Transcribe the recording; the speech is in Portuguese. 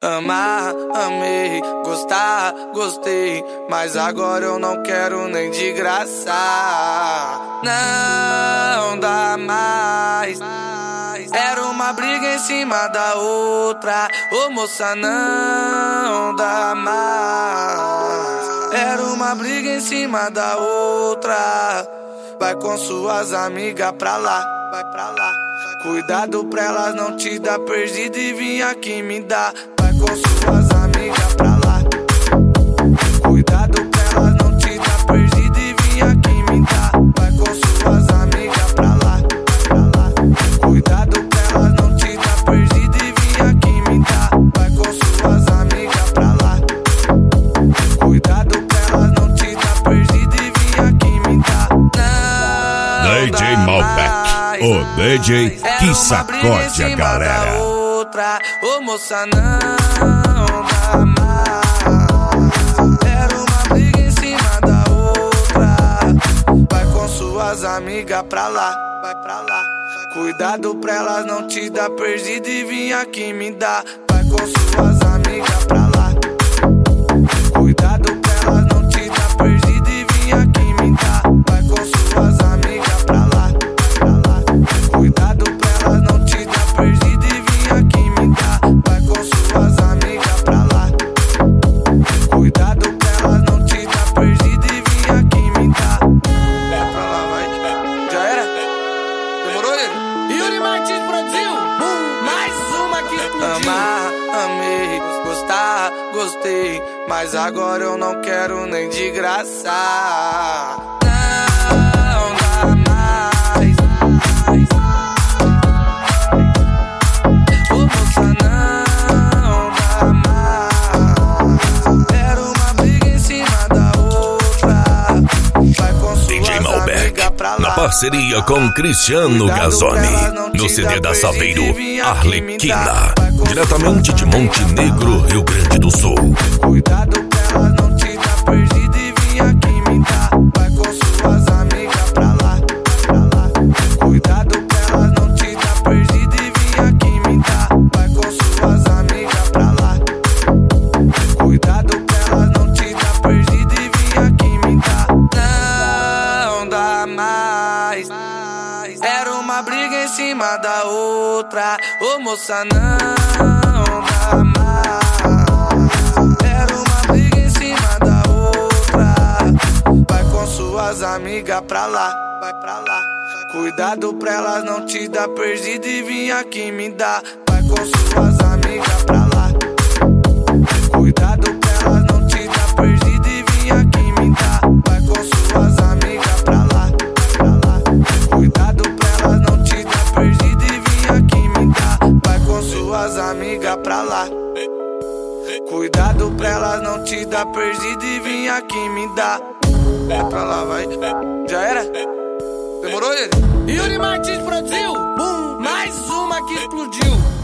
Amar, amei, gostar, gostei, mas agora eu não quero nem de graça. Não dá mais. Era uma briga em cima da outra. Ô moça, não dá mais. Era uma briga em cima da outra. Vai com suas amigas pra lá, vai pra lá. Cuidado pra elas não te dar perdido e vir aqui me dar. Vai com suas amigas pra lá. Cuidado pra elas não te dar perdido e vir aqui me dar. Vai com suas amigas pra lá, pra lá. Cuidado pra elas não te dar perdido e vir aqui me dar. Vai com suas amigas pra lá. Cuidado pra elas não te dar perdido e vir aqui me dar. DJ Malbec, o DJ que sacode a galera. Ô moça, não dá mais. Era uma briga em cima da outra. Vai com suas amigas pra lá, vai pra lá. Cuidado pra elas não te dar perdido e vir aqui me dar. Vai com suas amigas pra lá. Cuidado pra elas não te dar perdido e vir aqui me dar. Vai com suas amigas pra lá, pra lá. Cuidado pra elas não te dar perdido e vir aqui me dar. Vai com suas amigas pra lá. Cuidado pra elas não te dar perdido e vir aqui me dar. Vai pra lá, vai. Já era? Demorou, ele? Yuri Martins produziu. Mais uma que explodiu. Amar, amei, gostar, gostei, mas agora eu não quero nem de graça. Não dá mais. Ô moça, não dá mais. Era uma briga em cima da outra. Vai com DJ Malbec, na parceria com Cristiano Gazzoni, no CD da Saveiro, Arlequina, diretamente de Montenegro, Rio Grande do Sul. Cuidado pra elas não te dar perdido e vir aqui me dar. Vai com suas amigas pra lá, pra lá. Cuidado pra elas não te dar perdido e vir aqui me dar. Vai com suas amigas pra lá. Cuidado pra elas não te dar perdido e vir aqui me dar. Não dá mais. Era uma briga em cima da outra. Ô moça, não dá mais. Era uma briga em cima da outra. Vai com suas amigas pra lá, vai pra lá. Cuidado pra elas não te dar perdido e vir aqui me dar. Vai com suas amigas pra lá. Cuidado pra elas não te dar perdido e vir aqui me dar. Vai com suas amigas pra lá, pra lá. Cuidado pra elas não te dar perdido e vir aqui me dar. Vai com suas amigas pra lá. Cuidado pra elas não te dar perdido e vir aqui me dar. Vai pra lá, vai. Já era? Demorou, ele? Yuri Martins produziu. Mais uma que explodiu.